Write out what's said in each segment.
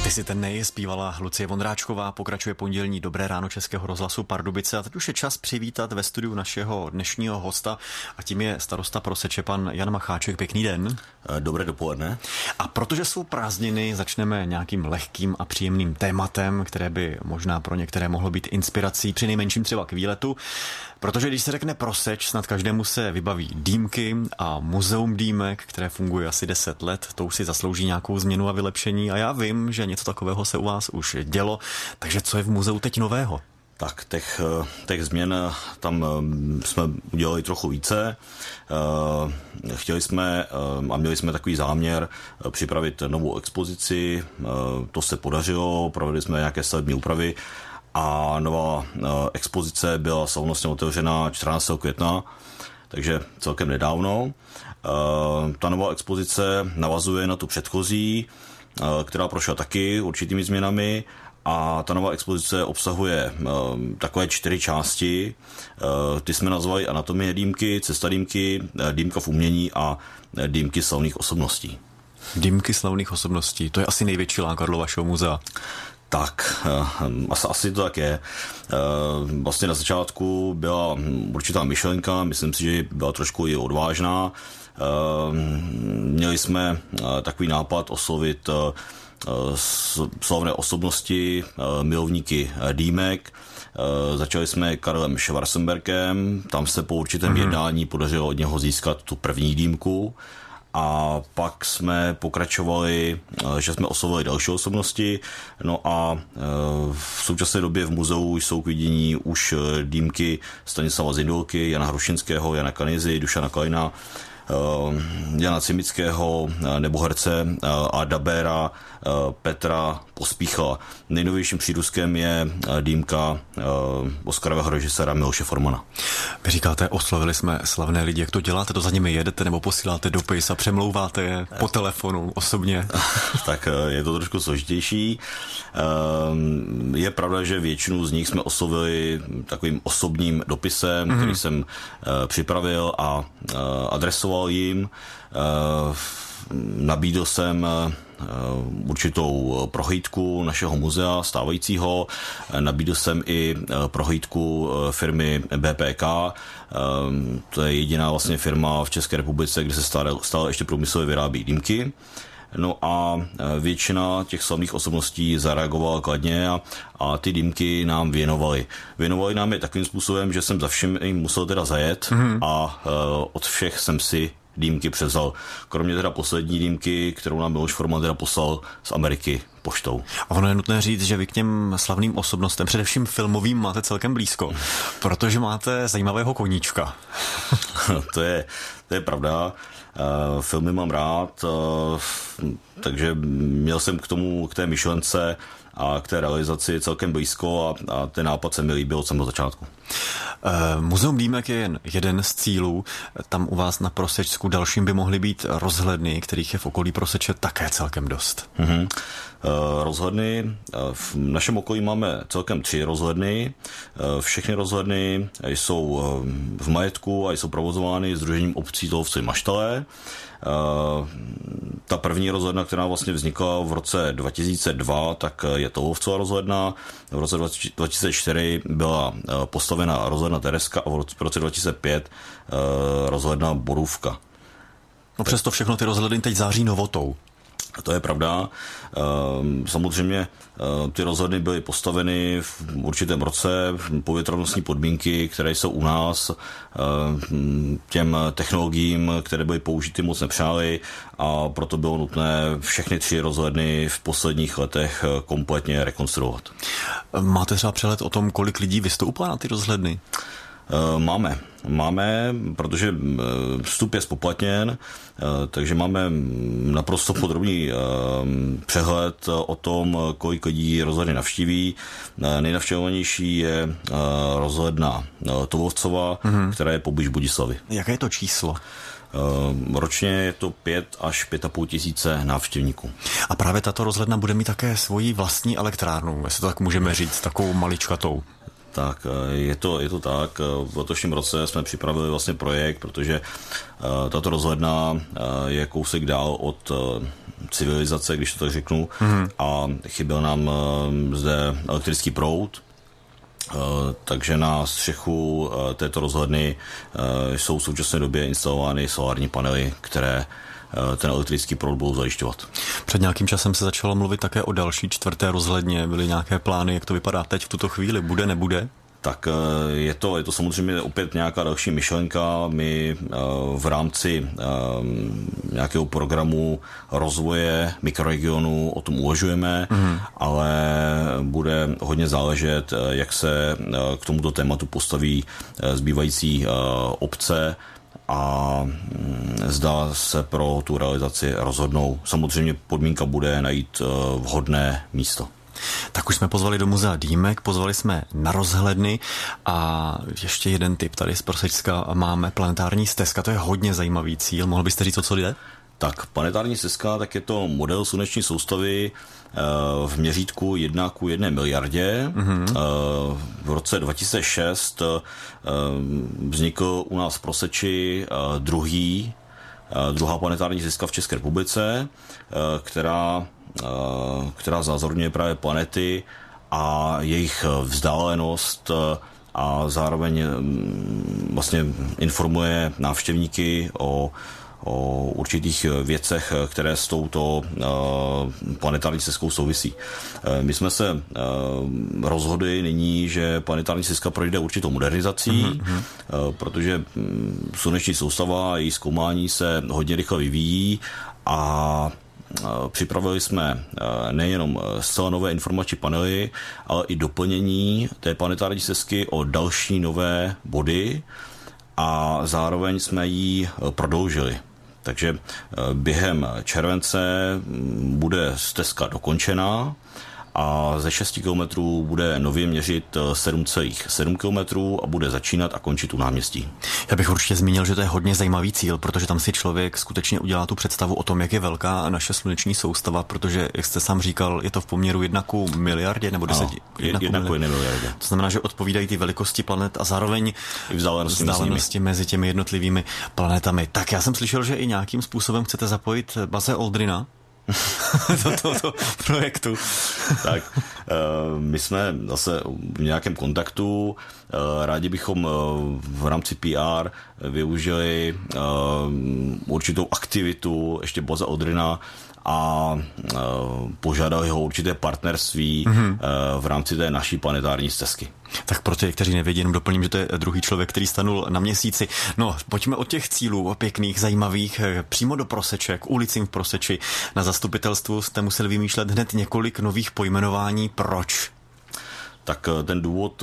Ty si ten zpívala Lucie Vondráčková, pokračuje pondělní Dobré ráno Českého rozhlasu Pardubice a teď už je čas přivítat ve studiu našeho dnešního hosta a tím je starosta Proseče pan Jan Macháček. Pěkný den. Dobré dopoledne. A protože jsou prázdniny, začneme nějakým lehkým a příjemným tématem, které by možná pro některé mohlo být inspirací, přinejmenším třeba k výletu. Protože když se řekne Proseč, snad každému se vybaví dýmky a muzeum dýmek, které funguje asi 10 let, to už si zaslouží nějakou změnu a vylepšení a já vím, že něco takového se u vás už dělo, takže co je v muzeu teď nového? Tak těch změn tam jsme udělali trochu více. Chtěli jsme a měli jsme takový záměr připravit novou expozici, to se podařilo, provedli jsme nějaké stavební úpravy a nová expozice byla slavnostně otevřena 14. května, takže celkem nedávno. Ta nová expozice navazuje na tu předchozí, která prošla taky určitými změnami a ta nová expozice obsahuje takové 4 části. Ty jsme nazvali Anatomie dýmky, Cesta dýmky, Dýmka v umění a Dýmky slavných osobností. Dýmky slavných osobností, to je asi největší lákadlo vašeho muzea. Tak, asi to tak je. Vlastně na začátku byla určitá myšlenka, myslím si, že byla trošku i odvážná. Měli jsme takový nápad oslovit slavné osobnosti, milovníky dýmek. Začali jsme Karlem Schwarzenbergem, tam se po určitém jednání podařilo od něho získat tu první dýmku. A pak jsme pokračovali, že jsme oslovili další osobnosti. No a v současné době v muzeu jsou k vidění už dýmky Stanislava Zindulky, Jana Hrušinského, Jana Kanizy, Dušana Kalina, Jana Cimického nebo herce a dabéra Petra Pospíchala. Nejnovějším přírůstkem je dýmka Oscarového režiséra Miloše Formana. Vy říkáte, oslovili jsme slavné lidi. Jak to děláte? To za nimi jedete nebo posíláte dopis a přemlouváte je po telefonu osobně? Tak je to trošku složitější. Je pravda, že většinu z nich jsme oslovili takovým osobním dopisem, který jsem připravil a adresoval jim. Nabídl jsem určitou prohlídku našeho muzea stávajícího, nabídl jsem i prohlídku firmy BPK, to je jediná vlastně firma v České republice, kde se stále ještě průmyslově vyrábí dýmky. No a většina těch slavných osobností zareagovala kladně a ty dýmky nám věnovali. Věnovali nám je takovým způsobem, že jsem za všem jim musel teda zajet a od všech jsem si dýmky převzal. Kromě teda poslední dýmky, kterou nám Miloš Forman teda poslal z Ameriky poštou. A ono je nutné říct, že vy k těm slavným osobnostem, především filmovým, máte celkem blízko, protože máte zajímavého koníčka. To je pravda. Filmy mám rád, takže měl jsem k té myšlence a k té realizaci celkem blízko a ten nápad se mi líbil od samého začátku. Muzeum dýmek je jen jeden z cílů. Tam u vás na Prosečsku dalším by mohly být rozhledny, kterých je v okolí Proseče také celkem dost. Rozhledny. V našem okolí máme celkem 3 rozhledny. Všechny rozhledny jsou v majetku a jsou provozovány Sdružením obcí Tolovce Maštale. Ta první rozhledna, která vlastně vznikla v roce 2002, tak je Tolovcová rozhledna. V roce 2004 byla postavena rozhledna Tereska a v roce 2005 rozhledna Borůvka. No přesto všechno ty rozhledny teď září novotou. To je pravda. Samozřejmě ty rozhledny byly postaveny v určitém roce, povětrnostní podmínky, které jsou u nás, těm technologiím, které byly použity, moc nepřáli a proto bylo nutné všechny 3 rozhledny v posledních letech kompletně rekonstruovat. Máte třeba přehled o tom, kolik lidí vystoupá na ty rozhledny? Máme, protože vstup je spoplatněn, takže máme naprosto podrobný přehled o tom, kolik lidí rozhledny navštíví. Nejnavštěvovanější je rozhledna Tolovcova, která je poblíž Budislavy. Jaké je to číslo? Ročně je to 5 až 5,5 tisíce návštěvníků. A právě tato rozhledna bude mít také svoji vlastní elektrárnu, jestli to tak můžeme říct, takovou maličkatou. Tak, je to tak. V letošním roce jsme připravili vlastně projekt, protože tato rozhledna je kousek dál od civilizace, když to tak řeknu, a chyběl nám zde elektrický proud, takže na střechu této rozhledny jsou v současné době instalovány solární panely, které ten elektrický proud budou zajišťovat. Před nějakým časem se začalo mluvit také o další 4. rozhledně. Byly nějaké plány, jak to vypadá teď v tuto chvíli? Bude, nebude? Tak je to samozřejmě opět nějaká další myšlenka. My v rámci nějakého programu rozvoje mikroregionu o tom uvažujeme, ale bude hodně záležet, jak se k tomuto tématu postaví zbývající obce a zda se pro tu realizaci rozhodnou. Samozřejmě podmínka bude najít vhodné místo. Tak už jsme pozvali do muzea Dýmek, pozvali jsme na rozhledny a ještě jeden tip tady z Prosečska máme planetární stezka, to je hodně zajímavý cíl. Mohl byste říct, o co jde? Tak planetární stezka, tak je to model sluneční soustavy v měřítku 1:1 miliardě. V roce 2006 vznikl u nás v Proseči druhá planetární stezka v České republice, která znázorňuje právě planety a jejich vzdálenost a zároveň vlastně informuje návštěvníky o určitých věcech, které s touto planetární stezkou souvisí. My jsme se rozhodli nyní, že planetární stezka projde určitou modernizací, protože sluneční soustava a její zkoumání se hodně rychle vyvíjí a připravili jsme nejenom zcela nové informační panely, ale i doplnění té planetární stezky o další nové body a zároveň jsme ji prodloužili. Takže během července bude stezka dokončená a ze 6 kilometrů bude nově měřit 7,7 kilometrů a bude začínat a končit u náměstí. Já bych určitě zmínil, že to je hodně zajímavý cíl, protože tam si člověk skutečně udělá tu představu o tom, jak je velká naše sluneční soustava, protože, jak jste sám říkal, je to v poměru 1:1 miliardě nebo 10? 1:1 miliardě. To znamená, že odpovídají ty velikosti planet a zároveň i vzdálenosti mezi těmi jednotlivými planetami. Tak já jsem slyšel, že i nějakým způsobem chcete zapojit Buzze Aldrina do tohoto projektu. Tak, my jsme zase v nějakém kontaktu, rádi bychom v rámci PR využili určitou aktivitu ještě Buzze Aldrina a požádali ho určité partnerství v rámci té naší planetární stezky. Tak pro ty, kteří nevědí, jenom doplním, že to je druhý člověk, který stanul na Měsíci. No, pojďme od těch cílů pěkných, zajímavých, přímo do Proseček, ulicím v Proseči. Na zastupitelstvu jste museli vymýšlet hned několik nových pojmenování. Proč? Tak ten důvod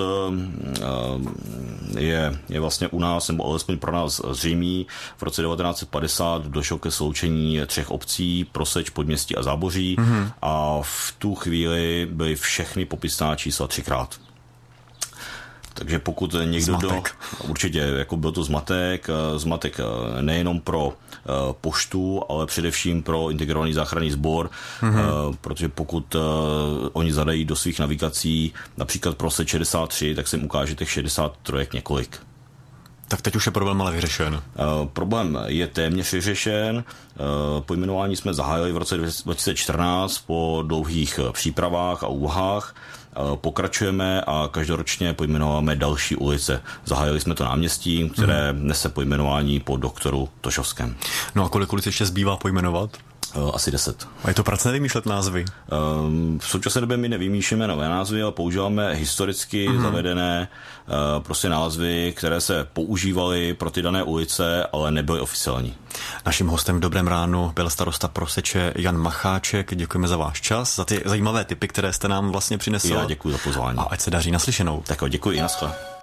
je vlastně u nás, nebo alespoň pro nás zřejmý. V roce 1950 došlo ke sloučení 3 obcí, Proseč, Podměstí a Záboří, a v tu chvíli byly všechny popisná čísla 3krát. Takže pokud někdo určitě jako byl to zmatek nejenom pro poštu, ale především pro integrovaný záchranný sbor, protože pokud oni zadají do svých navigací například Proseč 63, tak se jim ukáže těch 63 několik. Tak teď už je problém ale vyřešen. Problém je téměř vyřešen. Pojmenování jsme zahájili v roce 2014 po dlouhých přípravách a úvahách. Pokračujeme a každoročně pojmenováme další ulice. Zahájili jsme to náměstí, které nese pojmenování po doktoru Tošovském. No a kolik ulic ještě zbývá pojmenovat? Asi 10. A je to pracné vymýšlet názvy? V současné době my nevymýšlíme nové názvy, ale používáme historicky zavedené prostě názvy, které se používaly pro ty dané ulice, ale nebyly oficiální. Naším hostem v Dobrém ránu byl starosta Proseče Jan Macháček. Děkujeme za váš čas, za ty zajímavé tipy, které jste nám vlastně přinesl. Já děkuji za pozvání. A ať se daří, naslyšenou. Tak děkuji i naschle.